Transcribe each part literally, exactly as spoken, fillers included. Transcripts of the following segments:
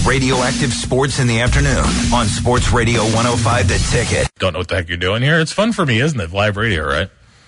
Radioactive Sports in the afternoon on Sports Radio one oh five The Ticket. Don't know what the heck you're doing here. It's fun for me, isn't it? Live radio, right?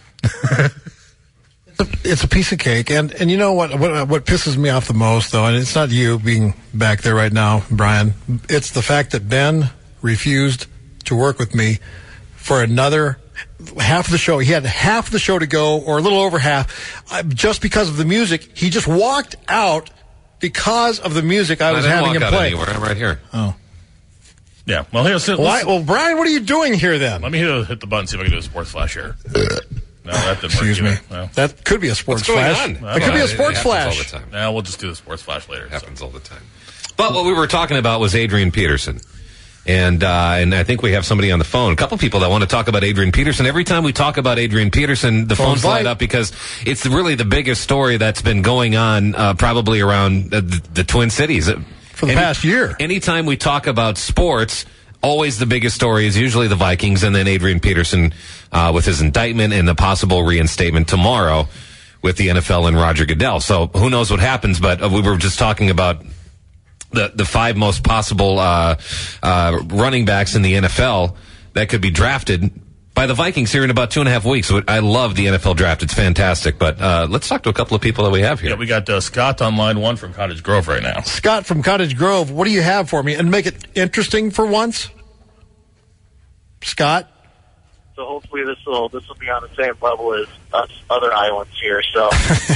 it's, a, it's a piece of cake. And, and you know what, what what pisses me off the most, though, and it's not you being back there right now, Brian. It's the fact that Ben refused to work with me for another half of the show. He had half the show to go, or a little over half, uh, just because of the music. He just walked out because of the music I was I didn't having walk him out play. Anywhere. I'm right here. Oh. Yeah. Well, here, so Why, well, Brian, what are you doing here then? let me hit, hit the button, see if I can do a sports flash here. No, that didn't Excuse work me. either. No. That could be a sports What's going flash. on? That could be a It sports happens flash. all the time. Now we'll just do the sports flash later. It happens all the time. But what we were talking about was Adrian Peterson. And uh, and I think we have somebody on the phone, a couple people that want to talk about Adrian Peterson. Every time we talk about Adrian Peterson, the phones light up because it's really the biggest story that's been going on uh, probably around uh, the, the Twin Cities. For the Any, past year. Anytime we talk about sports, always the biggest story is usually the Vikings and then Adrian Peterson uh, with his indictment and the possible reinstatement tomorrow with the N F L and Roger Goodell. So who knows what happens, but uh, we were just talking about the the five most possible uh, uh, running backs in the N F L that could be drafted by the Vikings here in about two and a half weeks. I love the N F L draft. It's fantastic. But uh, let's talk to a couple of people that we have here. Yeah, we got uh, Scott on line one from Cottage Grove right now. Scott from Cottage Grove, what do you have for me? And make it interesting for once. Scott? So hopefully this will this will be on the same level as us other islands here. So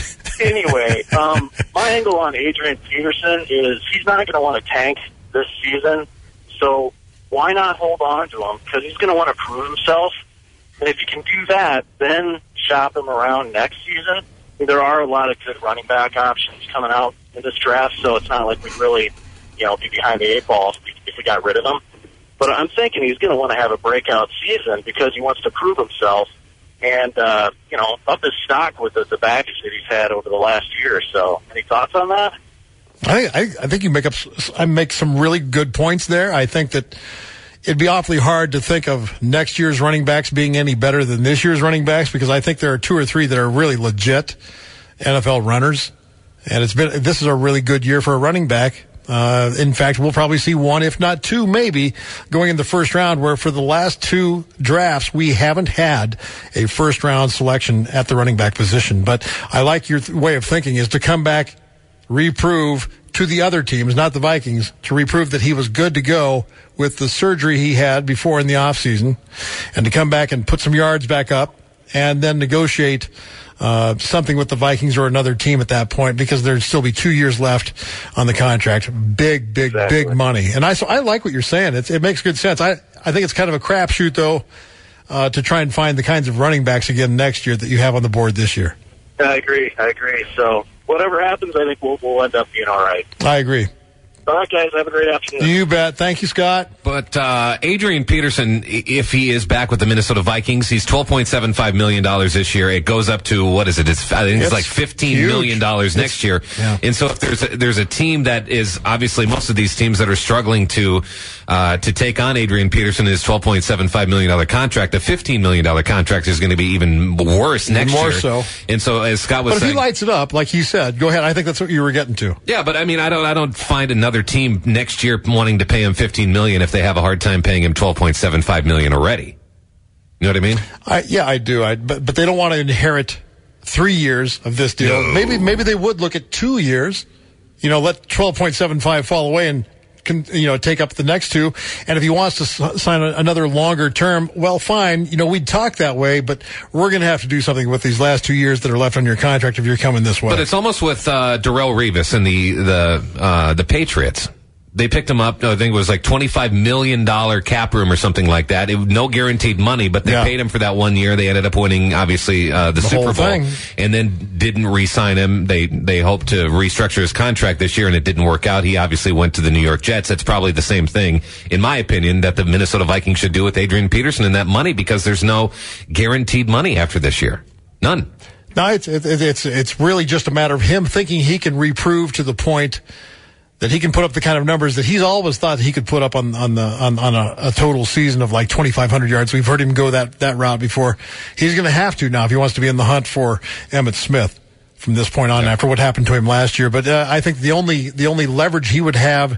anyway, um, my angle on Adrian Peterson is he's not going to want to tank this season. So why not hold on to him? Because he's going to want to prove himself. And if you can do that, then shop him around next season. There are a lot of good running back options coming out in this draft, so it's not like we'd really, you know, be behind the eight ball if we, if we got rid of him. But I'm thinking he's going to want to have a breakout season because he wants to prove himself and, uh, you know, up his stock with the, the baggage that he's had over the last year or so. Any thoughts on that? I, I, I think you make up. I make some really good points there. I think that it'd be awfully hard to think of next year's running backs being any better than this year's running backs because I think there are two or three that are really legit N F L runners, and it's been this is a really good year for a running back. Uh, in fact, we'll probably see one, if not two, maybe, going in the first round, where for the last two drafts, we haven't had a first-round selection at the running back position. But I like your th- way of thinking is to come back, reprove to the other teams, not the Vikings, to reprove that he was good to go with the surgery he had before in the offseason, and to come back and put some yards back up, and then negotiate Uh, something with the Vikings or another team at that point because there'd still be two years left on the contract. Big, big, Exactly. big money. And I, so I like what you're saying. It's, it makes good sense. I, I think it's kind of a crapshoot, though, uh, to try and find the kinds of running backs again next year that you have on the board this year. I agree. I agree. So whatever happens, I think we'll, we'll end up being all right. I agree. All right, guys. Have a great afternoon. You bet. Thank you, Scott. But uh, Adrian Peterson, if he is back with the Minnesota Vikings, he's twelve point seven five million dollars this year. It goes up to, what is it? It's, I think it's, It's like fifteen huge. million dollars next year. Yeah. And so if there's a, there's a team that is, obviously most of these teams that are struggling to uh, to take on Adrian Peterson in his twelve point seven five million dollars contract, a fifteen million dollars contract is going to be even worse next more year. so. And so as Scott was But if saying. he lights it up, like he said, go ahead. I think that's what you were getting to. Yeah, but I mean, I don't, I don't find another team next year wanting to pay him fifteen million dollars if they have a hard time paying him twelve point seven five million dollars already. You know what I mean? I, yeah, I do. I, but, but they don't want to inherit three years of this deal. No. Maybe, maybe they would look at two years, you know, let twelve point seven five fall away and, can, you know, take up the next two. And if he wants to s- sign a, another longer term, well, fine. You know, we'd talk that way, but we're going to have to do something with these last two years that are left on your contract if you're coming this way. But it's almost with uh, Darrelle Revis and the the uh, the Patriots. They picked him up, I think it was like twenty-five million dollars cap room or something like that. It, no guaranteed money, but they Yeah. paid him for that one year. They ended up winning, obviously, uh, the, The Super whole Bowl. thing. And then didn't re-sign him. They they hoped to restructure his contract this year, and it didn't work out. He obviously went to the New York Jets. That's probably the same thing, in my opinion, that the Minnesota Vikings should do with Adrian Peterson and that money, because there's no guaranteed money after this year. None. No, it's, it, it's, it's really just a matter of him thinking he can reprove to the point that he can put up the kind of numbers that he's always thought he could put up on, on the, on, on a, a total season of like twenty-five hundred yards. We've heard him go that, that route before. He's going to have to now if he wants to be in the hunt for Emmitt Smith from this point on, yeah. after what happened to him last year. But, uh, I think the only, the only leverage he would have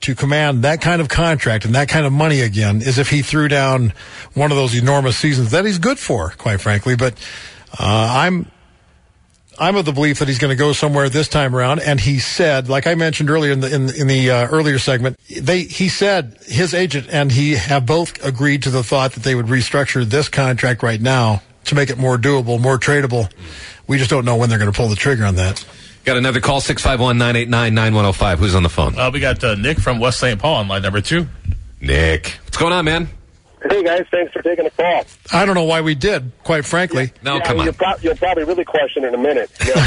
to command that kind of contract and that kind of money again is if he threw down one of those enormous seasons that he's good for, quite frankly. But uh, I'm I'm of the belief that he's going to go somewhere this time around. And he said, like I mentioned earlier in the in, in the uh, earlier segment, they he said his agent and he have both agreed to the thought that they would restructure this contract right now to make it more doable, more tradable. We just don't know when they're going to pull the trigger on that. Got another call, six five one, nine eight nine, nine one oh five. Who's on the phone? Uh, we got uh, Nick from West Saint Paul on line number two. Nick. What's going on, man? Hey, guys. Thanks for taking the call. I don't know why we did, quite frankly. Yeah, no, yeah, come on. You'll, pro- you'll probably really question in a minute. Yeah.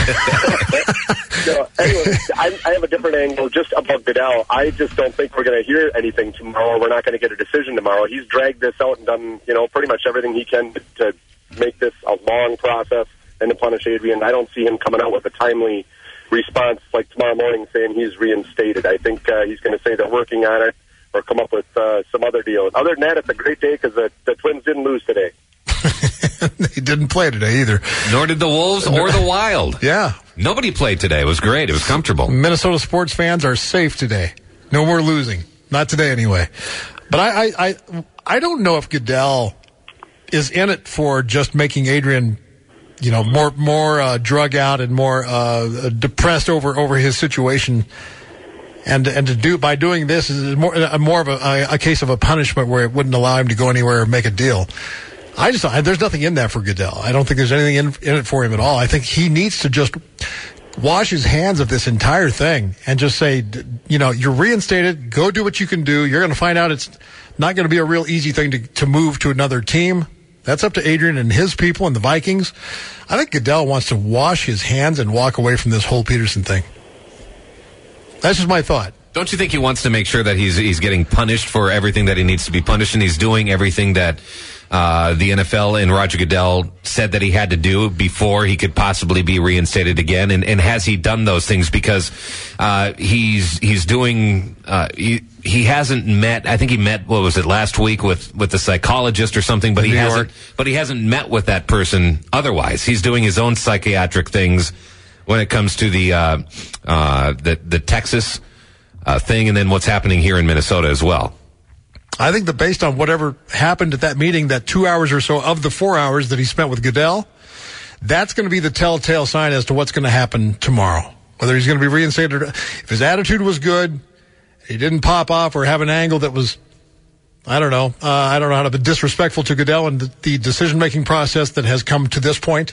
So, anyway, I, I have a different angle just about Goodell. I just don't think we're going to hear anything tomorrow. We're not going to get a decision tomorrow. He's dragged this out and done, you know, pretty much everything he can to, to make this a long process and to punish Adrian. I don't see him coming out with a timely response like tomorrow morning saying he's reinstated. I think uh, he's going to say they're working on it or come up with uh, some other deal. Other than that, it's a great day because the, the Twins didn't lose today. They didn't play today either. Nor did the Wolves or the Wild. Yeah. Nobody played today. It was great. It was comfortable. Minnesota sports fans are safe today. No more losing. Not today anyway. But I, I, I, I don't know if Goodell is in it for just making Adrian, you know, more more uh, drug out and more uh, depressed over, over his situation. And and to do by doing this is more uh, more of a, a case of a punishment where it wouldn't allow him to go anywhere or make a deal. I just I, there's nothing in that for Goodell. I don't think there's anything in, in it for him at all. I think he needs to just wash his hands of this entire thing and just say, you know, you're reinstated. Go do what you can do. You're going to find out it's not going to be a real easy thing to to move to another team. That's up to Adrian and his people and the Vikings. I think Goodell wants to wash his hands and walk away from this whole Peterson thing. That's just my thought. Don't you think he wants to make sure that he's he's getting punished for everything that he needs to be punished, and he's doing everything that uh, the N F L and Roger Goodell said that he had to do before he could possibly be reinstated again? And, and has he done those things? Because uh, he's he's doing uh, he he hasn't met. I think he met what was it last week with with the psychologist or something, but he New hasn't. York. But he hasn't met with that person. Otherwise, he's doing his own psychiatric things when it comes to the uh, uh, the the Texas uh, thing, and then what's happening here in Minnesota as well. I think that based on whatever happened at that meeting, that two hours or so of the four hours that he spent with Goodell, that's going to be the telltale sign as to what's going to happen tomorrow. Whether he's going to be reinstated or if his attitude was good, he didn't pop off or have an angle that was, I don't know, uh, I don't know how to be disrespectful to Goodell and the, the decision-making process that has come to this point.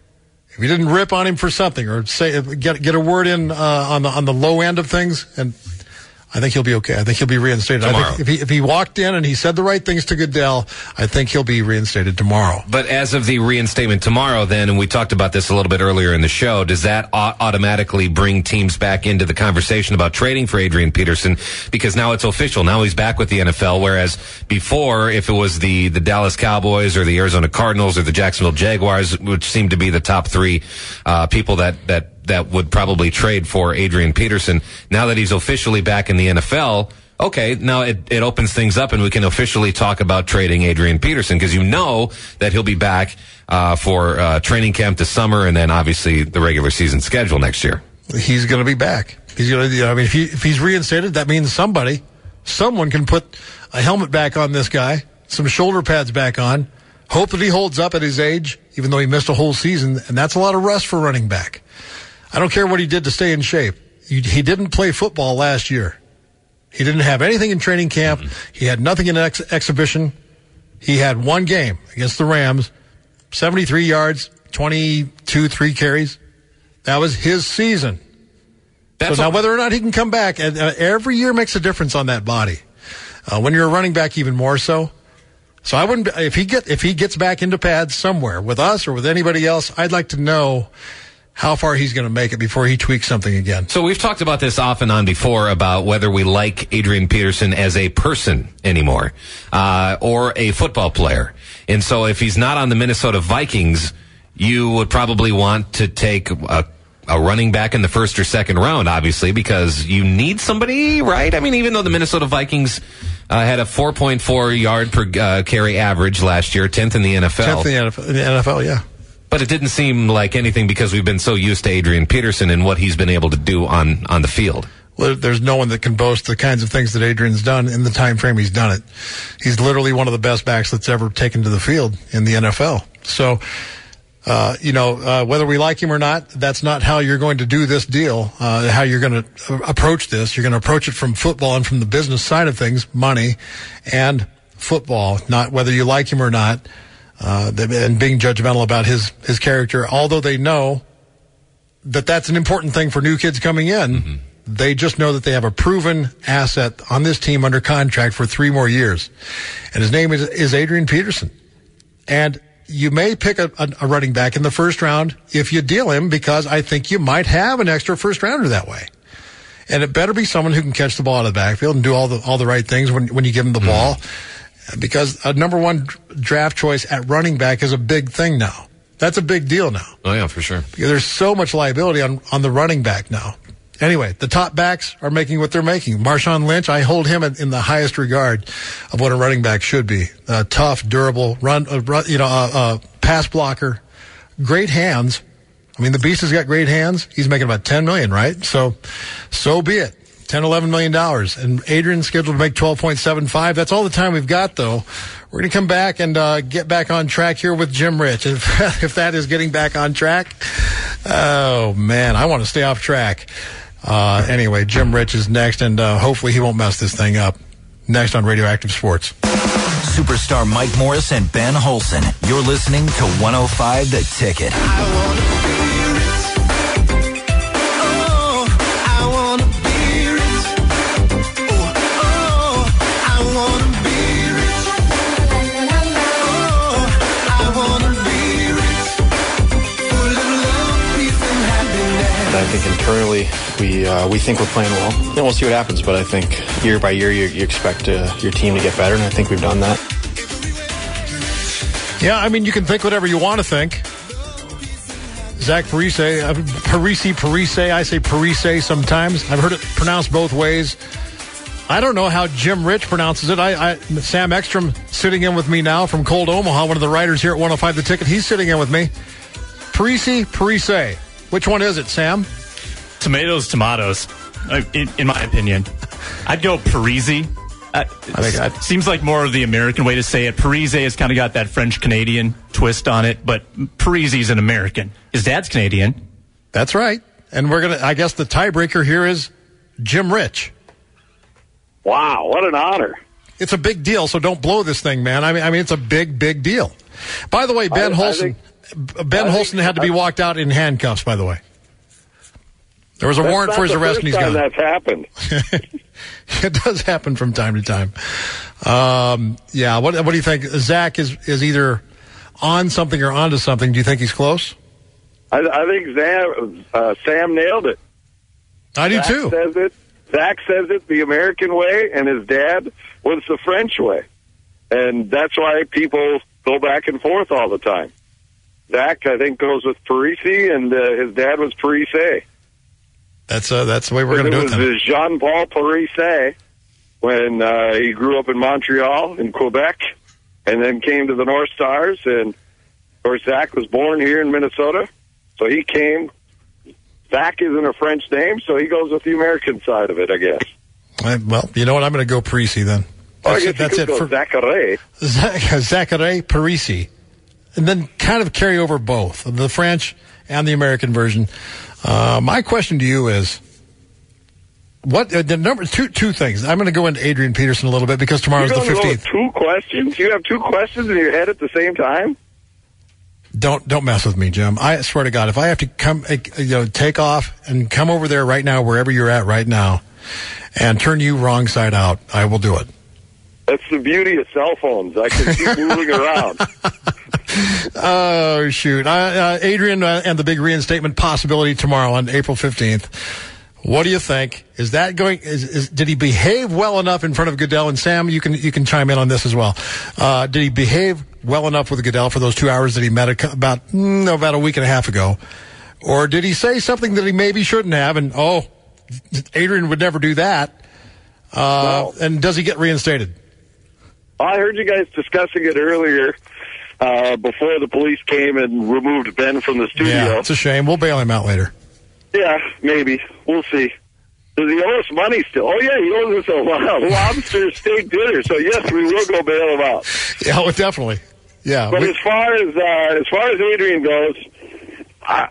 If he didn't rip on him for something or say get get a word in uh, on the on the low end of things, and I think he'll be okay. I think he'll be reinstated. Tomorrow. I think if he if he walked in and he said the right things to Goodell, I think he'll be reinstated tomorrow. But as of the reinstatement tomorrow, then, and we talked about this a little bit earlier in the show, does that au- automatically bring teams back into the conversation about trading for Adrian Peterson? Because now it's official. Now he's back with the N F L, whereas before, if it was the, the Dallas Cowboys or the Arizona Cardinals or the Jacksonville Jaguars, which seemed to be the top three uh, people that, that that would probably trade for Adrian Peterson. Now that he's officially back in the N F L, okay, now it, it opens things up and we can officially talk about trading Adrian Peterson because you know that he'll be back uh, for uh, training camp this summer and then obviously the regular season schedule next year. He's going to be back. He's going to. I mean, if, he, if he's reinstated, that means somebody, someone can put a helmet back on this guy, some shoulder pads back on, hope that he holds up at his age, even though he missed a whole season, and that's a lot of rust for running back. I don't care what he did to stay in shape. He, he didn't play football last year. He didn't have anything in training camp. Mm-hmm. He had nothing in ex- exhibition. He had one game against the Rams, seventy-three yards, twenty-two, three carries. That was his season. That's so now whether or not he can come back, and, uh, every year makes a difference on that body. Uh, when you're a running back, even more so. So I wouldn't, if he get, if he gets back into pads somewhere with us or with anybody else, I'd like to know how far he's going to make it before he tweaks something again. So we've talked about this off and on before about whether we like Adrian Peterson as a person anymore, uh, or a football player. And so if he's not on the Minnesota Vikings, you would probably want to take a, a running back in the first or second round, obviously, because you need somebody, right? I mean, even though the Minnesota Vikings uh, had a four point four yard per uh, carry average last year, tenth in the N F L. tenth in the N F L, in the N F L, yeah. But it didn't seem like anything because we've been so used to Adrian Peterson and what he's been able to do on, on the field. Well, there's no one that can boast the kinds of things that Adrian's done in the time frame he's done it. He's literally one of the best backs that's ever taken to the field in the N F L. So, uh, you know, uh, whether we like him or not, that's not how you're going to do this deal, uh, how you're going to approach this. You're going to approach it from football and from the business side of things, money and football, not whether you like him or not, uh, and being judgmental about his, his character, although they know that that's an important thing for new kids coming in. Mm-hmm. They just know that they have a proven asset on this team under contract for three more years. And his name is, is Adrian Peterson. And you may pick a, a, a running back in the first round if you deal him, because I think you might have an extra first rounder that way. And it better be someone who can catch the ball out of the backfield and do all the, all the right things when, when you give him the mm-hmm. ball. Because a number one draft choice at running back is a big thing now. That's a big deal now. Oh, yeah, for sure. Because there's so much liability on, on the running back now. Anyway, the top backs are making what they're making. Marshawn Lynch, I hold him in, in the highest regard of what a running back should be. Uh, tough, durable, run, uh, run you know, uh, uh, pass blocker, great hands. I mean, the beast has got great hands. He's making about ten million dollars, right? So, so be it. ten, eleven million dollars. And Adrian's scheduled to make twelve point seven five. That's all the time we've got, though. We're going to come back and uh, get back on track here with Jim Rich. If, if that is getting back on track, oh, man, I want to stay off track. Uh, anyway, Jim Rich is next, and uh, hopefully he won't mess this thing up. Next on Radioactive Sports. Superstar Mike Morris and Ben Holson. You're listening to one oh five The Ticket. I wanna be rich. Oh, I wanna be rich. Oh, oh, I wanna be rich. Oh, I wanna be rich. Full of love, peace, and happiness. I think internally we uh, we think we're playing well. Then we'll see what happens. But I think year by year you, you expect uh, your team to get better, and I think we've done that. Yeah, I mean, you can think whatever you want to think. Zach Parise, uh, Parise, Parise, I say Parise sometimes. I've heard it pronounced both ways. I don't know how Jim Rich pronounces it. I, I Sam Ekstrom sitting in with me now from Cold Omaha, one of the writers here at one oh five The Ticket. He's sitting in with me. Parise, Parise. Which one is it, Sam? Tomatoes, tomatoes, in, in my opinion. I'd go Parisi. Uh, I think I'd... Seems like more of the American way to say it. Parise has kind of got that French-Canadian twist on it, but Parisi's an American. His dad's Canadian. That's right. And we're going to, I guess the tiebreaker here is Jim Rich. Wow, what an honor. It's a big deal, so don't blow this thing, man. I mean, I mean, it's a big, big deal. By the way, Ben I, Holson, I think, Ben I Holson think, had to be walked out in handcuffs, by the way. There was a That's warrant for his arrest, and he's gone. That's happened. It does happen from time to time. Um, yeah. What What do you think? Zach is is either on something or onto something. Do you think he's close? I, I think Sam, uh, Sam nailed it. I do Zach too. Says it. Zach says it the American way, and his dad was the French way, and that's why people go back and forth all the time. Zach, I think, goes with Parisi, and uh, his dad was Parise. That's uh, that's the way we're going to do it. It was Jean-Paul Parise when uh, he grew up in Montreal, in Quebec, and then came to the North Stars. And, of course, Zach was born here in Minnesota, so he came. Zach isn't a French name, so he goes with the American side of it, I guess. I, well, you know what? I'm going to go Parisi then. That's, oh, I guess it, that's you could it go for Zachary. Zachary Parisi. And then kind of carry over both, the French and the American version. Uh, my question to you is, what uh, the number two two things? I'm going to go into Adrian Peterson a little bit because tomorrow's the fifteenth. Two questions? You have two questions in your head at the same time? Don't don't mess with me, Jim. I swear to God, if I have to come, uh, you know, take off and come over there right now, wherever you're at right now, and turn you wrong side out, I will do it. That's the beauty of cell phones. I can keep moving around. Oh, shoot. Uh, uh, Adrian uh, and the big reinstatement possibility tomorrow on April fifteenth. What do you think? Is that going, is, is, did he behave well enough in front of Goodell? And Sam, you can, you can chime in on this as well. Uh, did he behave well enough with Goodell for those two hours that he met a, about, mm, about a week and a half ago? Or did he say something that he maybe shouldn't have? And, oh, Adrian would never do that. Uh, no. And does he get reinstated? I heard you guys discussing it earlier. Uh, before the police came and removed Ben from the studio. Yeah, it's a shame. We'll bail him out later. Yeah, maybe. We'll see. Does he owe us money still? Oh, yeah, he owes us a lo- lobster steak dinner. So, yes, we will go bail him out. Yeah, well, definitely. Yeah. But we- as far as uh, as far as Adrian goes, I,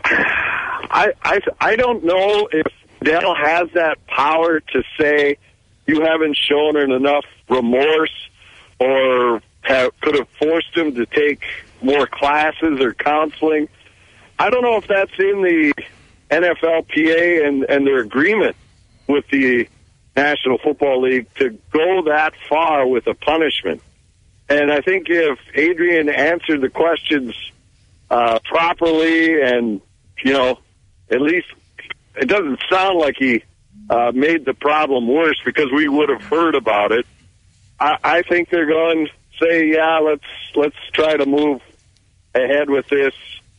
I I I don't know if Dell has that power to say you haven't shown him enough remorse or have, could have forced him to take more classes or counseling. I don't know if that's in the N F L P A and, and their agreement with the National Football League to go that far with a punishment. And I think if Adrian answered the questions uh, properly and, you know, at least it doesn't sound like he uh, made the problem worse because we would have heard about it. I, I think they're going to say, yeah, let's let's try to move ahead with this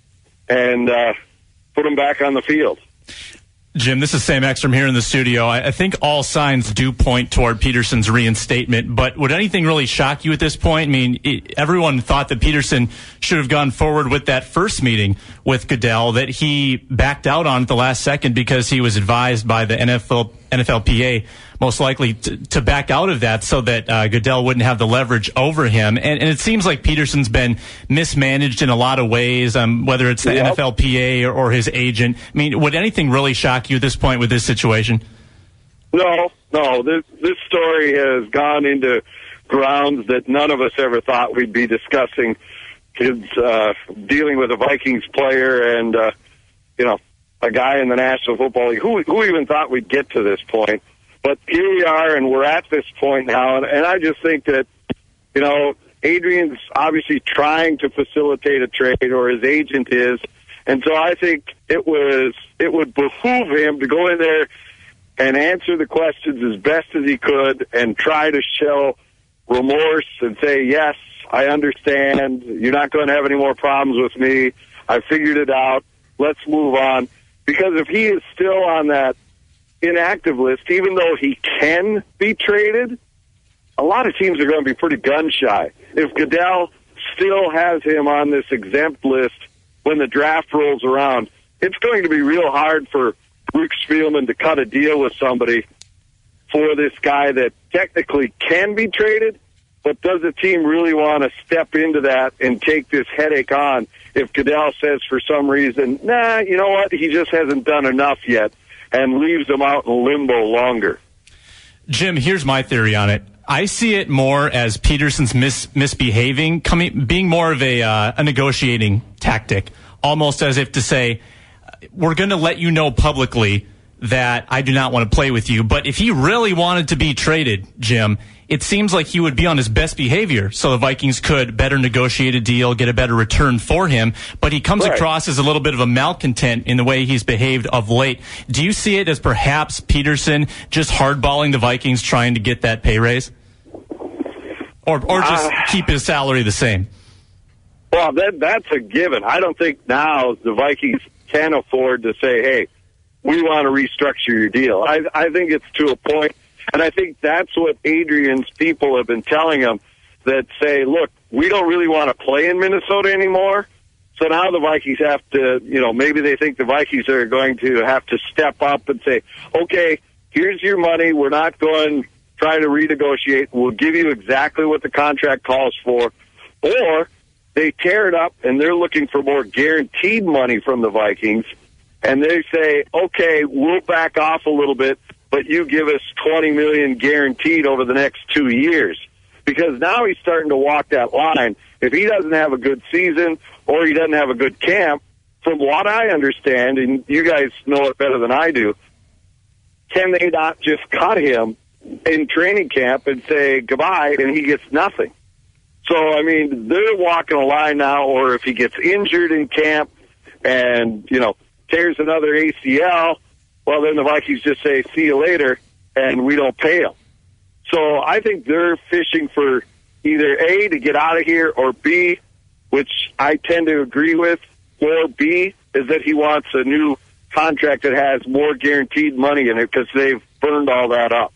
and uh, put him back on the field. Jim, this is Sam Ekstrom here in the studio. I, I think all signs do point toward Peterson's reinstatement, but would anything really shock you at this point? I mean, it, everyone thought that Peterson should have gone forward with that first meeting with Goodell that he backed out on at the last second because he was advised by the N F L, N F L P A most likely to, to back out of that so that uh, Goodell wouldn't have the leverage over him. And, and it seems like Peterson's been mismanaged in a lot of ways, um, whether it's the Yep. N F L P A or, or his agent. I mean, would anything really shock you at this point with this situation? No, no. This, this story has gone into grounds that none of us ever thought we'd be discussing. Kids uh, dealing with a Vikings player and, uh, you know, a guy in the National Football League. Who, who even thought we'd get to this point? But here we are, and we're at this point now. And, and I just think that, you know, Adrian's obviously trying to facilitate a trade, or his agent is. And so I think it was it would behoove him to go in there and answer the questions as best as he could and try to show remorse and say, yes, I understand. You're not going to have any more problems with me. I figured it out. Let's move on. Because if he is still on that inactive list, even though he can be traded, a lot of teams are going to be pretty gun-shy. If Goodell still has him on this exempt list when the draft rolls around, it's going to be real hard for Bruce Spielman to cut a deal with somebody for this guy that technically can be traded, but does the team really want to step into that and take this headache on if Goodell says for some reason, nah, you know what, he just hasn't done enough yet, and leaves them out in limbo longer? Jim, here's my theory on it. I see it more as Peterson's mis- misbehaving, coming, being more of a, uh, a negotiating tactic, almost as if to say, we're going to let you know publicly that I do not want to play with you. But if he really wanted to be traded, Jim, it seems like he would be on his best behavior so the Vikings could better negotiate a deal, get a better return for him. But he comes Right. across as a little bit of a malcontent in the way he's behaved of late. Do you see it as perhaps Peterson just hardballing the Vikings trying to get that pay raise? Or, or just Uh, keep his salary the same? Well, that that's a given. I don't think now the Vikings can afford to say, hey, we want to restructure your deal. I, I think it's to a point, and I think that's what Adrian's people have been telling him, that say, look, we don't really want to play in Minnesota anymore. So now the Vikings have to, you know, maybe they think the Vikings are going to have to step up and say, okay, here's your money. We're not going to try to renegotiate. We'll give you exactly what the contract calls for. Or they tear it up and they're looking for more guaranteed money from the Vikings. And they say, okay, we'll back off a little bit, but you give us twenty million dollars guaranteed over the next two years. Because now he's starting to walk that line. If he doesn't have a good season or he doesn't have a good camp, from what I understand, and you guys know it better than I do, can they not just cut him in training camp and say goodbye and he gets nothing? So, I mean, they're walking a line now, or if he gets injured in camp and, you know, tears another A C L, well, then the Vikings just say, see you later, and we don't pay him. So I think they're fishing for either A, to get out of here, or B, which I tend to agree with, or B, is that he wants a new contract that has more guaranteed money in it because they've burned all that up.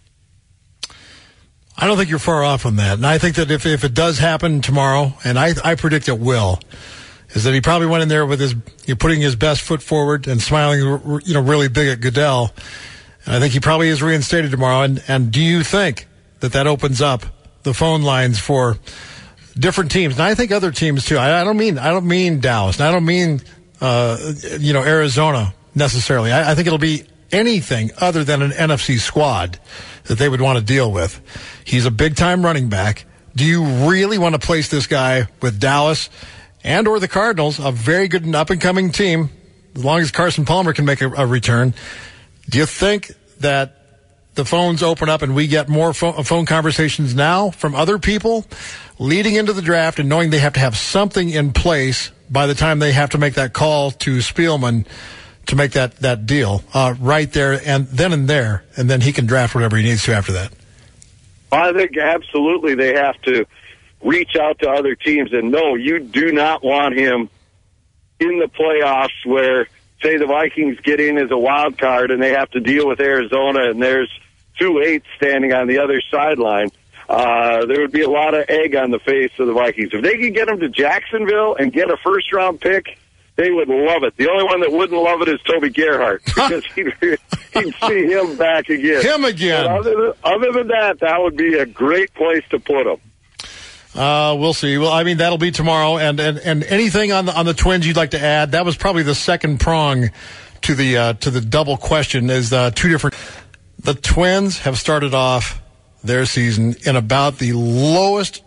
I don't think you're far off on that. And I think that if, if it does happen tomorrow, and I, I predict it will, is that he probably went in there with his, you know, putting his best foot forward and smiling, you know, really big at Goodell. And I think he probably is reinstated tomorrow. And, and do you think that that opens up the phone lines for different teams? And I think other teams too. I, I don't mean I don't mean Dallas. And I don't mean uh, you know Arizona necessarily. I, I think it'll be anything other than an N F C squad that they would want to deal with. He's a big time running back. Do you really want to place this guy with Dallas and or the Cardinals, a very good and up and coming team, as long as Carson Palmer can make a, a return? Do you think that the phones open up and we get more phone, phone conversations now from other people leading into the draft and knowing they have to have something in place by the time they have to make that call to Spielman to make that, that deal uh, right there and then and there, and then he can draft whatever he needs to after that? I think absolutely they have to reach out to other teams. And no, you do not want him in the playoffs where, say, the Vikings get in as a wild card and they have to deal with Arizona and there's two eights standing on the other sideline. Uh, there would be a lot of egg on the face of the Vikings. If they could get him to Jacksonville and get a first-round pick, they would love it. The only one that wouldn't love it is Toby Gerhart, because he'd, he'd see him back again. Him again. But other than, other than that, that would be a great place to put him. Uh, we'll see. Well, I mean, that'll be tomorrow. And, and, and anything on the, on the Twins you'd like to add? That was probably the second prong to the, uh, to the double question is, uh, two different. The Twins have started off their season in about the lowest.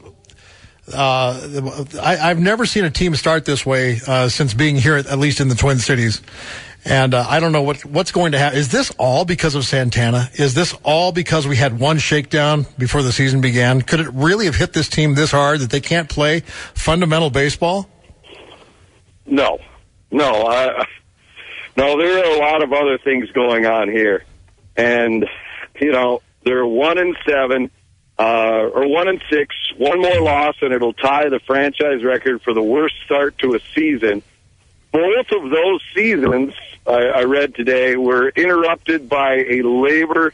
Uh, I, I've never seen a team start this way, uh, since being here, at, at least in the Twin Cities. And, uh, I don't know what, what's going to happen. Is this all because of Santana? Is this all because we had one shakedown before the season began? Could it really have hit this team this hard that they can't play fundamental baseball? No, no, I, no, there are a lot of other things going on here. And, you know, they're one and seven. Uh, or one and six, one more loss, and it'll tie the franchise record for the worst start to a season. Both of those seasons, I, I read today, were interrupted by a labor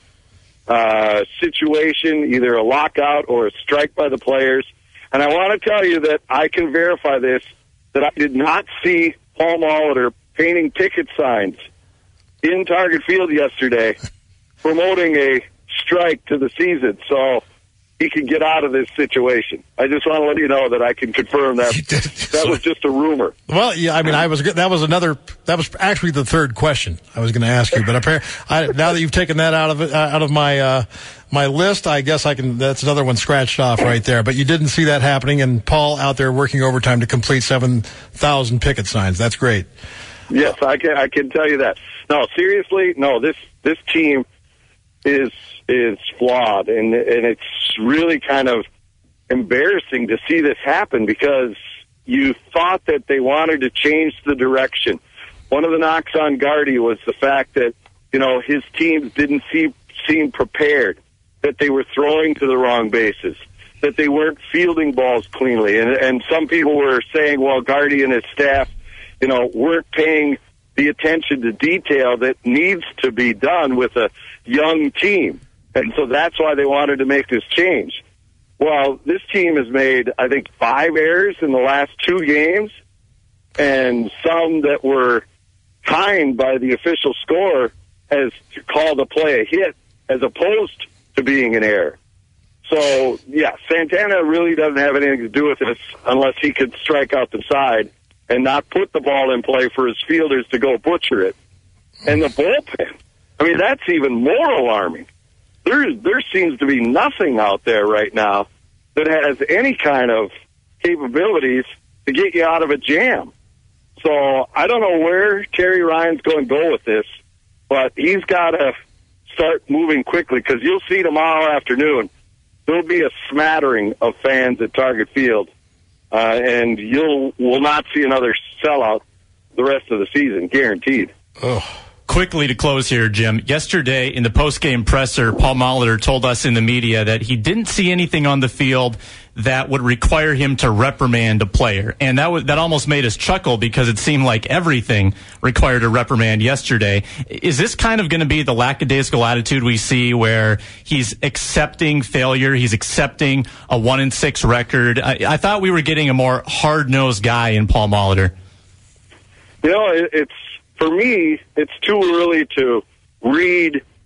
uh, situation, either a lockout or a strike by the players. And I want to tell you that I can verify this, that I did not see Paul Molitor painting ticket signs in Target Field yesterday promoting a strike to the season. So he can get out of this situation. I just want to let you know that I can confirm that that was just a rumor. Well, yeah, I mean, I was that was another that was actually the third question I was going to ask you. But apparently, I, now that you've taken that out of it, uh, out of my uh, my list, I guess I can. That's another one scratched off right there. But you didn't see that happening, and Paul out there working overtime to complete seven thousand picket signs. That's great. Yes, I can. I can tell you that. No, seriously, no. This this team is is flawed, and and it's really kind of embarrassing to see this happen because you thought that they wanted to change the direction. One of the knocks on Gardy was the fact that, you know, his teams didn't seem, seem prepared, that they were throwing to the wrong bases, that they weren't fielding balls cleanly. And, and some people were saying, well, Gardy and his staff, you know, weren't paying the attention to detail that needs to be done with a young team. And so that's why they wanted to make this change. Well, this team has made, I think, five errors in the last two games, and some that were timed by the official score as called a play a hit as opposed to being an error. So, yeah, Santana really doesn't have anything to do with this unless he could strike out the side and not put the ball in play for his fielders to go butcher it. And the bullpen, I mean, that's even more alarming. There, there seems to be nothing out there right now that has any kind of capabilities to get you out of a jam. So I don't know where Terry Ryan's going to go with this, but he's got to start moving quickly because you'll see tomorrow afternoon there'll be a smattering of fans at Target Field, uh, and you'll will not see another sellout the rest of the season, guaranteed. Oh. Quickly to close here, Jim. Yesterday in the post-game presser, Paul Molitor told us in the media that he didn't see anything on the field that would require him to reprimand a player. And that was, that almost made us chuckle because it seemed like everything required a reprimand yesterday. Is this kind of going to be the lackadaisical attitude we see where he's accepting failure, he's accepting a one and six record? I, I thought we were getting a more hard-nosed guy in Paul Molitor. You know, it, it's for me, it's too early to read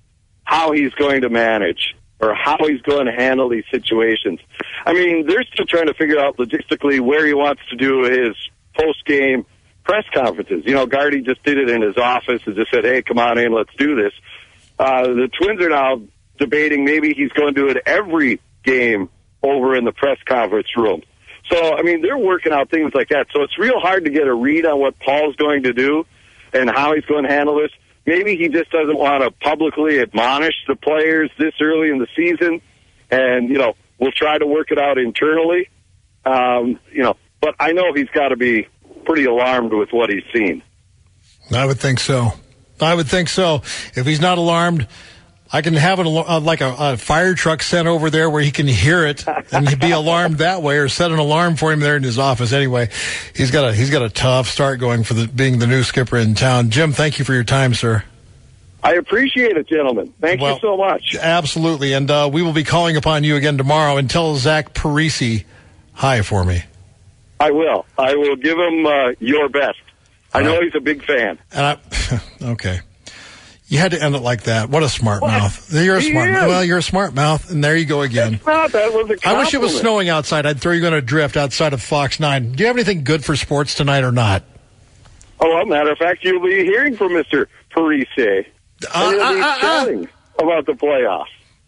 how he's going to manage or how he's going to handle these situations. I mean, they're still trying to figure out logistically where he wants to do his post-game press conferences. You know, Gardy just did it in his office and just said, hey, come on in, let's do this. Uh, the Twins are now debating maybe he's going to do it every game over in the press conference room. So, I mean, they're working out things like that. So it's real hard to get a read on what Paul's going to do and how he's going to handle this. Maybe he just doesn't want to publicly admonish the players this early in the season, and, you know, we'll try to work it out internally. Um, you know, but I know he's got to be pretty alarmed with what he's seen. I would think so. I would think so. If he's not alarmed, I can have an, uh, like a, a fire truck sent over there where he can hear it and be alarmed that way, or set an alarm for him there in his office. Anyway, he's got a he's got a tough start going for the, being the new skipper in town. Jim, thank you for your time, sir. I appreciate it, gentlemen. Thank well, you so much. Absolutely, and uh, we will be calling upon you again tomorrow. And tell Zach Parisi hi for me. I will. I will give him uh, your best. I know he's a big fan. And I, okay. You had to end it like that. What a smart what? mouth. You're a smart mouth. Well, you're a smart mouth, and there you go again. It's not. That was a compliment. I wish it was snowing outside. I'd throw you on a drift outside of Fox nine. Do you have anything good for sports tonight or not? Oh, well, matter of fact, you'll be hearing from Mister Parisi. Uh, he'll be uh, uh, chatting uh. about the playoffs.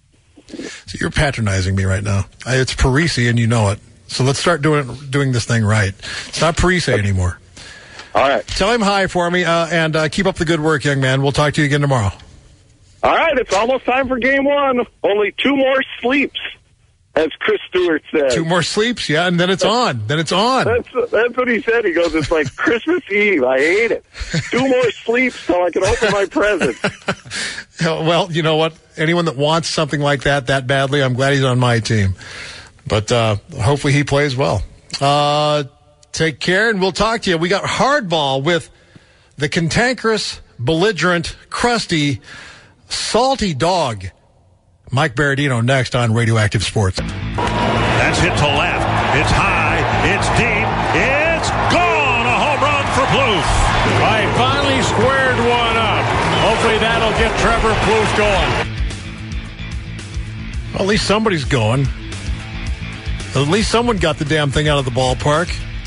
So you're patronizing me right now. It's Parisi, and you know it. So let's start doing doing this thing right. It's not Parisi anymore. All right. Tell him hi for me, uh, and uh, keep up the good work, young man. We'll talk to you again tomorrow. All right. It's almost time for game one. Only two more sleeps, as Chris Stewart said. Two more sleeps, yeah, and then it's on. Then it's on. That's, that's what he said. He goes, it's like Christmas Eve. I hate it. Two more sleeps so I can open my present. Well, you know what? Anyone that wants something like that that badly, I'm glad he's on my team. But uh, hopefully he plays well. Uh, take care, and we'll talk to you. We got hardball with the cantankerous, belligerent, crusty, salty dog. Mike Berardino next on Radioactive Sports. That's hit to left. It's high. It's deep. It's gone. A home run for Plouffe. I finally squared one up. Hopefully that'll get Trevor Plouffe going. Well, at least somebody's going. At least someone got the damn thing out of the ballpark.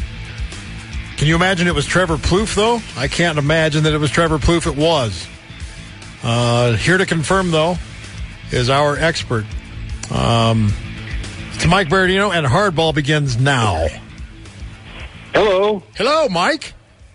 Can you imagine it was Trevor Plouffe, though? I can't imagine that it was Trevor Plouffe. It was. Uh, here to confirm, though, is our expert. Um, it's Mike Berardino, and hardball begins now. Hello. Hello, Mike.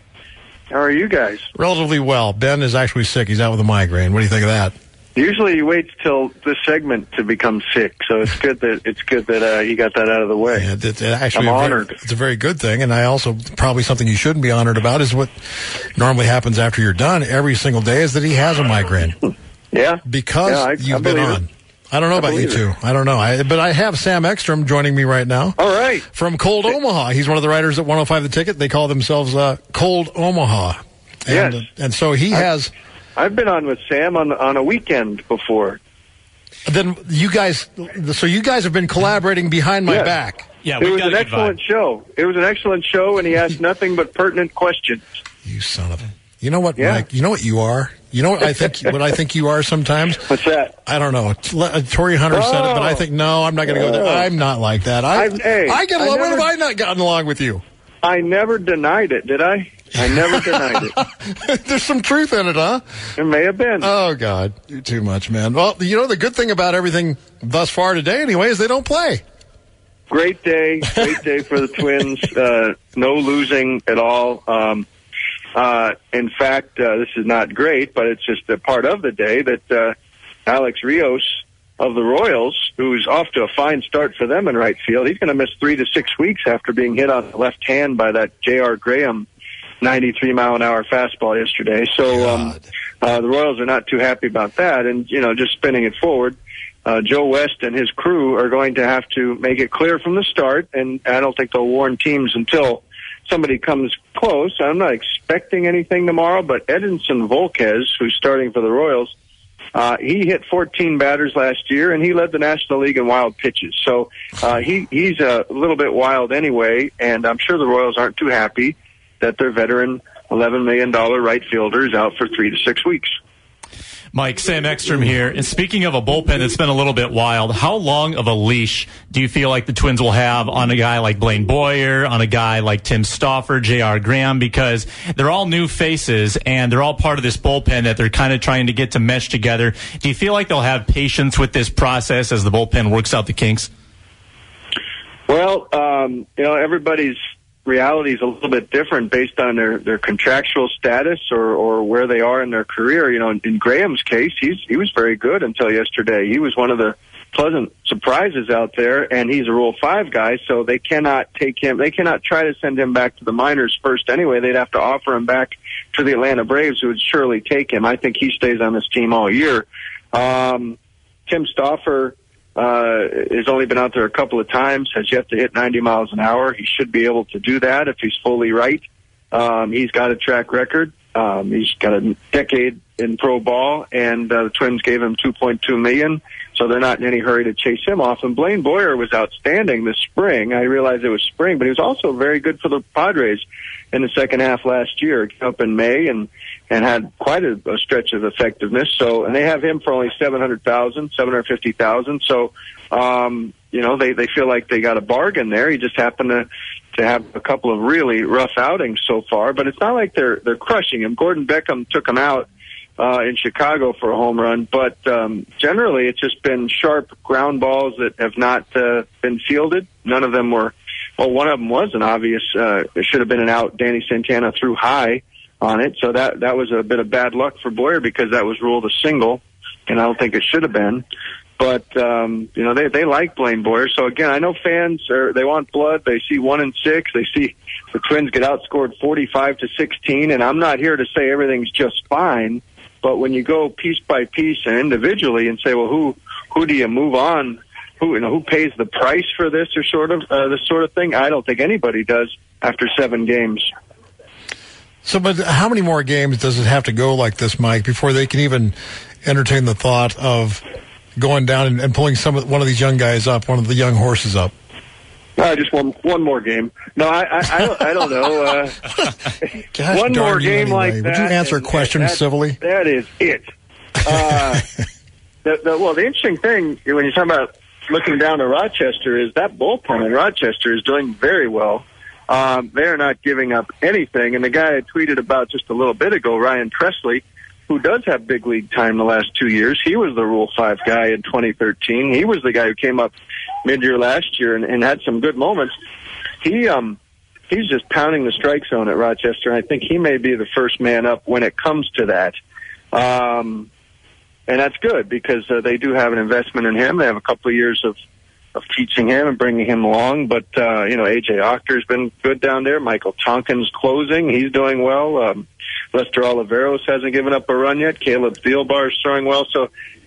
How are you guys? Relatively well. Ben is actually sick. He's out with a migraine. What do you think of that? Usually he waits till this segment to become sick, so it's good that it's good that uh, he got that out of the way. Yeah, it, it actually I'm a honored. Very, it's a very good thing, and I also probably something you shouldn't be honored about is what normally happens after you're done every single day is that he has a migraine. Yeah, because yeah, I, you've I been on. It. I don't know I about you two. I don't know. I, but I have Sam Ekstrom joining me right now. All right, from Cold Omaha. He's one of the writers at one oh five The Ticket. They call themselves uh, Cold Omaha. And, yes, uh, and so he I, has. I've been on with Sam on on a weekend before. Then you guys, so you guys have been collaborating behind my yes. back. Yeah, it was an excellent vibe. show. It was an excellent show, and he asked nothing but pertinent questions. You son of a! You know what, yeah. Mike? You know what you are. You know what I think. What I think you are sometimes. What's that? I don't know. Tory Hunter oh. said it, but I think no. I'm not going to go there. I'm not like that. I I, hey, I get along. I never, when have I not gotten along with you? I never denied it. Did I? I never denied it. There's some truth in it, huh? It may have been. Oh, God. You're too much, man. Well, you know, the good thing about everything thus far today, anyway, is they don't play. Great day. Great day for the Twins. Uh, no losing at all. Um, uh, in fact, uh, this is not great, but it's just a part of the day that uh, Alex Rios of the Royals, who's off to a fine start for them in right field, he's going to miss three to six weeks after being hit on the left hand by that J R. Graham ninety-three mile an hour fastball yesterday. So um, uh, the Royals are not too happy about that. And, you know, just spinning it forward, uh, Joe West and his crew are going to have to make it clear from the start. And I don't think they'll warn teams until somebody comes close. I'm not expecting anything tomorrow, but Edinson Volquez, who's starting for the Royals, uh, he hit fourteen batters last year, and he led the National League in wild pitches. So uh, he, he's a little bit wild anyway, and I'm sure the Royals aren't too happy that their veteran eleven million dollars right fielder is out for three to six weeks. Mike, Sam Ekstrom here. And speaking of a bullpen that's been a little bit wild, how long of a leash do you feel like the Twins will have on a guy like Blaine Boyer, on a guy like Tim Stauffer, J R. Graham? Because they're all new faces, and they're all part of this bullpen that they're kind of trying to get to mesh together. Do you feel like they'll have patience with this process as the bullpen works out the kinks? Well, um, you know, everybody's reality is a little bit different based on their, their contractual status or, or where they are in their career. You know, in, in Graham's case, he's he was very good until yesterday. He was one of the pleasant surprises out there, and he's a Rule five guy, so they cannot take him. They cannot try to send him back to the minors first anyway. They'd have to offer him back to the Atlanta Braves, who would surely take him. I think he stays on this team all year. Um, Tim Stauffer Uh, has only been out there a couple of times, has yet to hit ninety miles an hour. He should be able to do that if he's fully right. Um, he's got a track record. Um, he's got a decade in pro ball, and uh, the Twins gave him two point two million dollars, so they're not in any hurry to chase him off. And Blaine Boyer was outstanding this spring. I realized it was spring, but he was also very good for the Padres in the second half last year. He came up in May and and had quite a, a stretch of effectiveness. So, and they have him for only seven hundred thousand, seven hundred fifty thousand. So, um, you know, they they feel like they got a bargain there. He just happened to to have a couple of really rough outings so far, but it's not like they're they're crushing him. Gordon Beckham took him out uh, in Chicago for a home run, but um, generally it's just been sharp ground balls that have not uh, been fielded. None of them were. Well, one of them was an obvious. Uh, it should have been an out. Danny Santana threw high on it, so that that was a bit of bad luck for Boyer because that was ruled a single, and I don't think it should have been. But um, you know, they they like Blaine Boyer. So again, I know fans are they want blood. They see one and six. They see the Twins get outscored forty-five to sixteen, and I'm not here to say everything's just fine. But when you go piece by piece and individually and say, well, who who do you move on? Who you know who pays the price for this or sort of uh, this sort of thing? I don't think anybody does after seven games. So, but how many more games does it have to go like this, Mike, before they can even entertain the thought of going down and, and pulling some of, one of these young guys up, one of the young horses up? Uh, just one one more game. No, I I, I, don't, I don't know. Uh, Gosh, one more darn you game anyway. like Would that. you answer and, a question and that, civilly? That is it. Uh, the, the, well, the interesting thing when you're talking about looking down to Rochester is that bullpen in Rochester is doing very well. Um, they're not giving up anything. And the guy I tweeted about just a little bit ago, Ryan Presley, who does have big league time the last two years, he was the Rule five guy in twenty thirteen. He was the guy who came up mid-year last year and, and had some good moments. He um, he's just pounding the strike zone at Rochester, and I think he may be the first man up when it comes to that. Um, and that's good because uh, they do have an investment in him. They have a couple of years of of teaching him and bringing him along. But, uh, you know, A J Octor's been good down there. Michael Tonkin's closing. He's doing well. Um, Lester Oliveros hasn't given up a run yet. Caleb Thielbar's throwing well. So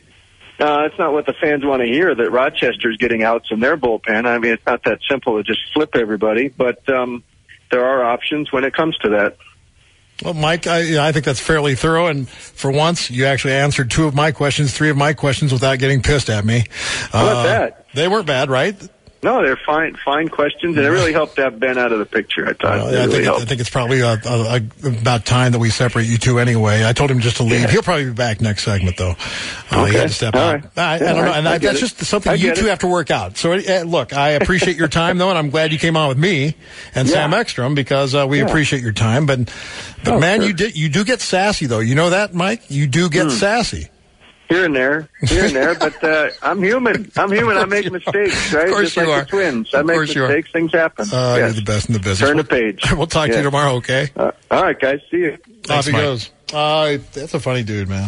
uh, it's not what the fans want to hear, that Rochester's getting outs in their bullpen. I mean, it's not that simple to just flip everybody. But um, there are options when it comes to that. Well, Mike, I, I think that's fairly thorough, and for once, you actually answered two of my questions, three of my questions without getting pissed at me. How about uh, that? They weren't bad, right? No, they're fine, fine questions, and it really helped to have Ben out of the picture. I thought. Uh, it I, really think, helped. I think it's probably a, a, a, about time that we separate you two anyway. I told him just to leave. Yeah. He'll probably be back next segment, though. Uh, Okay. He had to step All out. right. I, I Yeah, don't know, I- and I I, get that's it. just something I you get two it. have to work out. So, uh, look, I appreciate your time, though, and I'm glad you came on with me and Yeah. Sam Ekstrom because uh, we Yeah. appreciate your time. But, but Oh, man, sure. you did you do get sassy, though. You know that, Mike? You do get Hmm. sassy. Here and there, here and there, but uh, I'm human. I'm human. I make mistakes, right? Of course Just you like are. the Twins. I Of make course you are. mistakes. Things happen. Uh, Yes. You're the best in the business. Turn the We'll- page. We'll talk to you Yeah. tomorrow, okay? Uh, all right, guys. See you. Off he Mike. goes. Uh, that's a funny dude, man.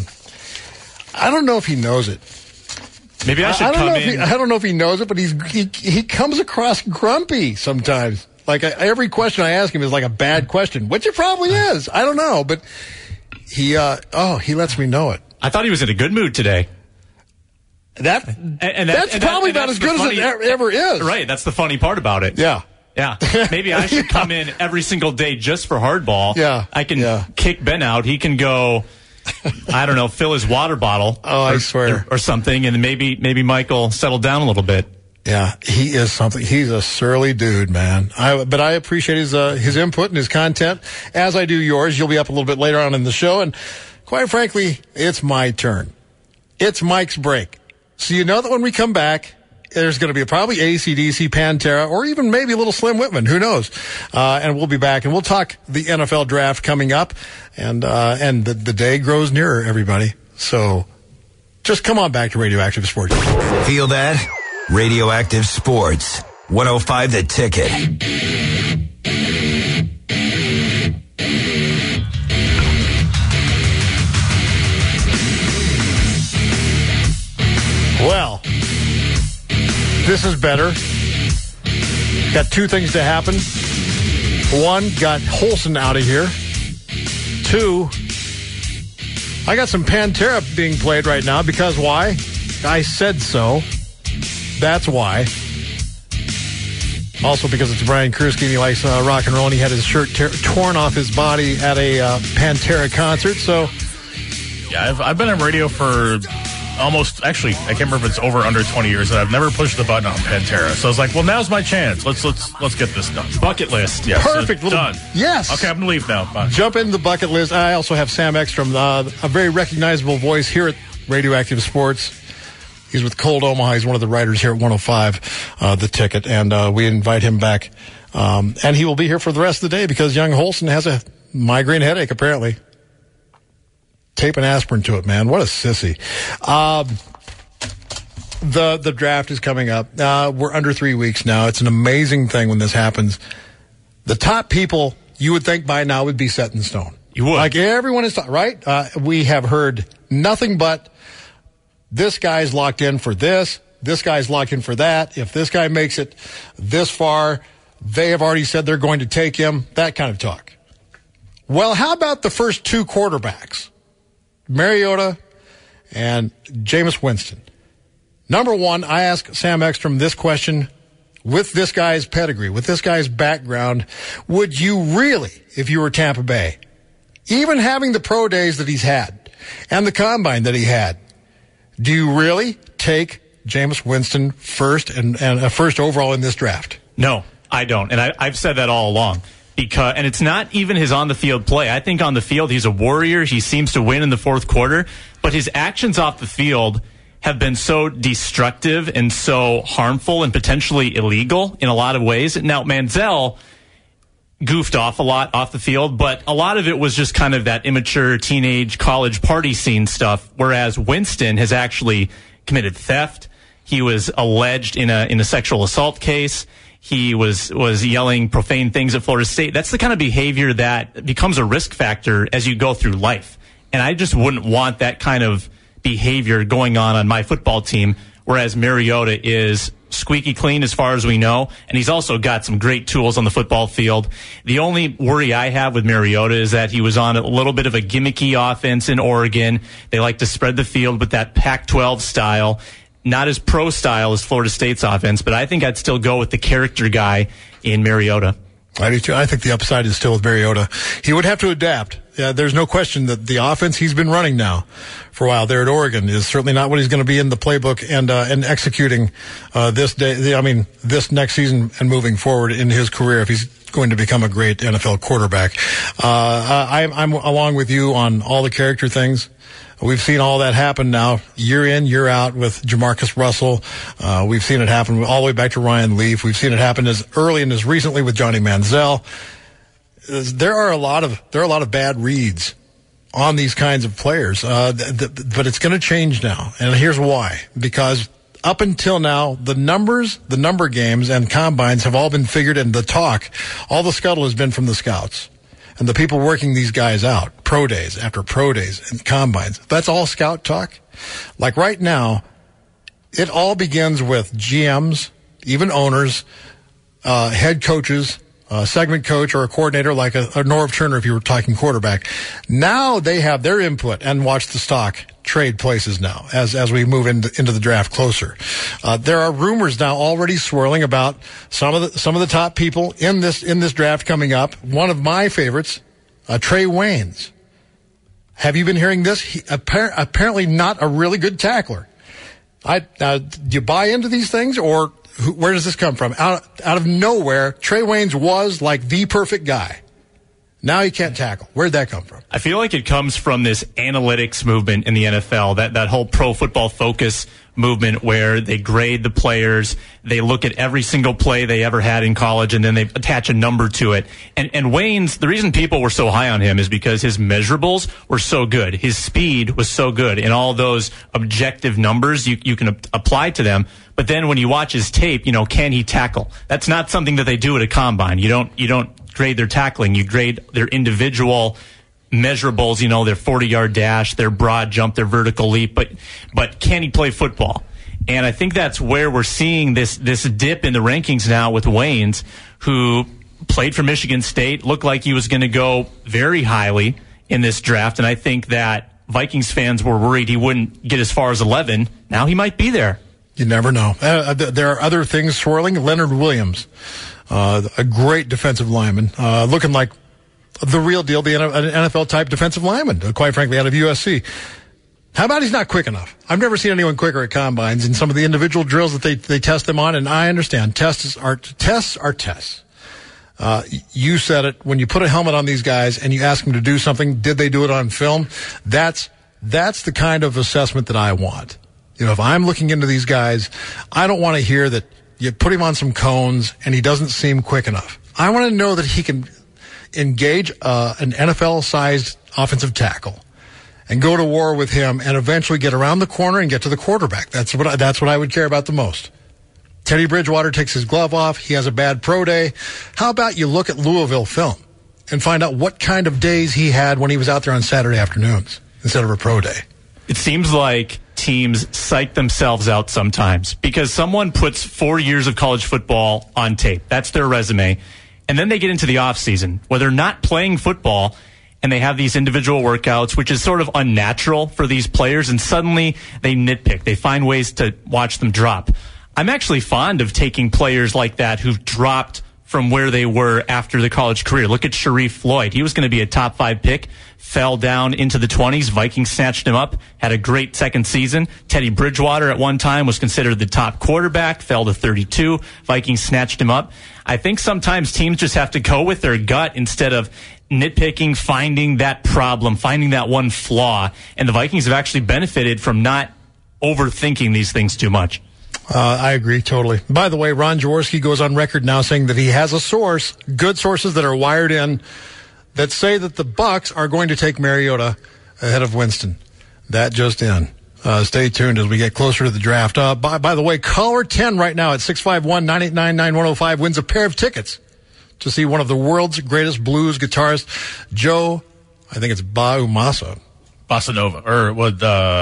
I don't know if he knows it. Maybe I should I don't come know if in. he, I don't know if he knows it, but he's he, he comes across grumpy sometimes. Like I, every question I ask him is like a bad question, which it probably is. I don't know, but he uh, oh he lets me know it. I thought he was in a good mood today. That And, and that- that's and that- probably and about that's as the good funny- as it ever is. Right, that's the funny part about it. Yeah. Yeah. Maybe I should come in every single day just for hardball. Yeah. I can Yeah. kick Ben out. He can go, I don't know, fill his water bottle. Oh, I or, swear. Or something, and maybe maybe Michael settle down a little bit. Yeah, he is something. He's a surly dude, man. I, but I appreciate his uh, his input and his content, as I do yours. You'll be up a little bit later on in the show, and quite frankly, it's my turn. It's Mike's break. So you know that when we come back, there's going to be probably A C D C, Pantera, or even maybe a little Slim Whitman. Who knows? Uh, and we'll be back, and we'll talk the N F L draft coming up, and uh, and the, the day grows nearer, everybody. So just come on back to Radioactive Sports. Feel that? Radioactive Sports. one oh five The Ticket. Well, this is better. Got two things to happen. One, got Holson out of here. Two, I got some Pantera being played right now because why? I said so. That's why. Also because it's Brian Kurski and he likes uh, rock and roll, and he had his shirt ter- torn off his body at a uh, Pantera concert. So, yeah, I've, I've been on radio for almost, actually, I can't remember if it's over under twenty years, and I've never pushed the button on Pantera. So I was like, well, now's my chance. Let's let's let's get this done. Bucket list. Yes, perfect. Little, Little, done. Yes. Okay, I'm going to leave now. Bye. Jump into the bucket list. I also have Sam Ekstrom, uh, a very recognizable voice here at Radioactive Sports. He's with Cold Omaha. He's one of the writers here at one oh five, uh, The Ticket, and uh, we invite him back. Um, and he will be here for the rest of the day because young Holson has a migraine headache, apparently. Tape an aspirin to it, man. What a sissy. Um, the the draft is coming up. Uh, we're under three weeks now. It's an amazing thing when this happens. The top people you would think by now would be set in stone. You would. Like everyone is, right? Uh, we have heard nothing but this guy's locked in for this. This guy's locked in for that. If this guy makes it this far, they have already said they're going to take him. That kind of talk. Well, how about the first two quarterbacks? Mariota and Jameis Winston. Number one, I ask Sam Ekstrom this question. With this guy's pedigree, with this guy's background, would you really, if you were Tampa Bay, even having the pro days that he's had and the combine that he had, do you really take Jameis Winston first and, and a first overall in this draft? No, I don't. And I, I've said that all along. Because, and it's not even his on-the-field play. I think on the field, he's a warrior. He seems to win in the fourth quarter. But his actions off the field have been so destructive and so harmful and potentially illegal in a lot of ways. Now, Manziel goofed off a lot off the field, but a lot of it was just kind of that immature teenage college party scene stuff, whereas Winston has actually committed theft. He was alleged in a in a sexual assault case. He was was yelling profane things at Florida State. That's the kind of behavior that becomes a risk factor as you go through life. And I just wouldn't want that kind of behavior going on on my football team, whereas Mariota is squeaky clean as far as we know, and he's also got some great tools on the football field. The only worry I have with Mariota is that he was on a little bit of a gimmicky offense in Oregon. They like to spread the field with that Pac twelve style. Not as pro style as Florida State's offense, but I think I'd still go with the character guy in Mariota. I do too. I think the upside is still with Mariota. He would have to adapt. Yeah, there's no question that the offense he's been running now for a while there at Oregon is certainly not what he's going to be in the playbook and uh, and executing uh, this day. I mean, this next season and moving forward in his career if he's going to become a great N F L quarterback. Uh, I, I'm along with you on all the character things. We've seen all that happen now, year in, year out with Jamarcus Russell. Uh, we've seen it happen all the way back to Ryan Leaf. We've seen it happen as early and as recently with Johnny Manziel. There are a lot of there are a lot of bad reads on these kinds of players, uh, th- th- but it's going to change now, and here's why: because up until now, the numbers, the number games, and combines have all been figured, and the talk, all the scuttle has been from the scouts. And the people working these guys out, pro days after pro days and combines, that's all scout talk. Like right now, it all begins with G Ms, even owners, uh, head coaches, a segment coach or a coordinator like a, a Norv Turner if you were talking quarterback. Now they have their input and watch the stock trade places now as as we move into, into the draft closer. Uh, there are rumors now already swirling about some of the some of the top people in this in this draft coming up. One of my favorites, uh, Trey Waynes. Have you been hearing this? He, appar- apparently not a really good tackler. I uh, do you buy into these things, or who, where does this come from? Out out of nowhere, Trey Waynes was like the perfect guy. Now he can't tackle. Where'd that come from? I feel like it comes from this analytics movement in the N F L, that, that whole pro football focus movement where they grade the players, they look at every single play they ever had in college, and then they attach a number to it. And, and Wayne's, the reason people were so high on him is because his measurables were so good. His speed was so good, and all those objective numbers you, you can ap- apply to them. But then when you watch his tape, you know, can he tackle? That's not something that they do at a combine. You don't, you don't grade their tackling. You grade their individual measurables, you know, their forty-yard dash, their broad jump, their vertical leap, but but can he play football? And I think that's where we're seeing this this dip in the rankings now with Waynes, who played for Michigan State, looked like he was going to go very highly in this draft, and I think that Vikings fans were worried he wouldn't get as far as eleven. Now he might be there. You never know. Uh, there are other things swirling. Leonard Williams, uh, a great defensive lineman, uh, looking like the real deal, the N F L-type defensive lineman, quite frankly, out of U S C. How about he's not quick enough? I've never seen anyone quicker at combines in some of the individual drills that they, they test them on, and I understand tests are tests. Are tests. Uh, you said it. When you put a helmet on these guys and you ask them to do something, did they do it on film? That's that's the kind of assessment that I want. You know, if I'm looking into these guys, I don't want to hear that you put him on some cones and he doesn't seem quick enough. I want to know that he can engage uh, an N F L-sized offensive tackle and go to war with him and eventually get around the corner and get to the quarterback. That's what I, that's what I would care about the most. Teddy Bridgewater takes his glove off. He has a bad pro day. How about you look at Louisville film and find out what kind of days he had when he was out there on Saturday afternoons instead of a pro day? It seems like teams psych themselves out sometimes because someone puts four years of college football on tape. That's their resume. And then they get into the offseason where they're not playing football and they have these individual workouts, which is sort of unnatural for these players. And suddenly they nitpick. They find ways to watch them drop. I'm actually fond of taking players like that who've dropped from where they were after the college career. Look at Sharif Floyd. He was going to be a top five pick, fell down into the twenties. Vikings snatched him up, had a great second season. Teddy Bridgewater at one time was considered the top quarterback, fell to thirty-two. Vikings snatched him up. I think sometimes teams just have to go with their gut instead of nitpicking, finding that problem, finding that one flaw. And the Vikings have actually benefited from not overthinking these things too much. Uh, I agree totally. By the way, Ron Jaworski goes on record now saying that he has a source, good sources that are wired in, that say that the Bucs are going to take Mariota ahead of Winston. That just in. Uh, stay tuned as we get closer to the draft. Uh, by, by the way, caller ten right now at six five one, nine eight nine, nine one oh five wins a pair of tickets to see one of the world's greatest blues guitarists, Joe, I think it's Baumasa. Bossa Nova, or what,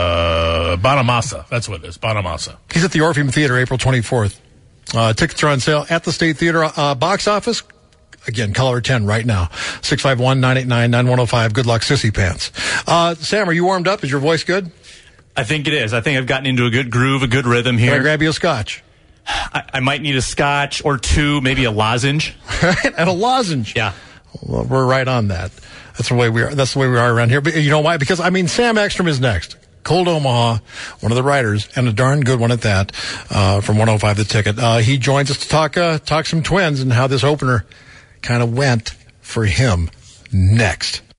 uh, Bonamassa. That's what it is, Bonamassa. He's at the Orpheum Theater April twenty-fourth. Uh, tickets are on sale at the State Theater uh, box office. Again, caller ten right now. six five one, nine eight nine, nine one oh five. Good luck, Sissy Pants. Uh, Sam, are you warmed up? Is your voice good? I think it is. I think I've gotten into a good groove, a good rhythm here. Can I grab you a scotch? I, I might need a scotch or two, maybe a lozenge. And a lozenge. Yeah. Well, we're right on that. That's the way we are. That's the way we are around here. But you know why? Because I mean, Sam Ekstrom is next. Cold Omaha, one of the writers, and a darn good one at that. Uh, from one oh five The Ticket. Uh, he joins us to talk uh, talk some Twins and how this opener kind of went for him. Next.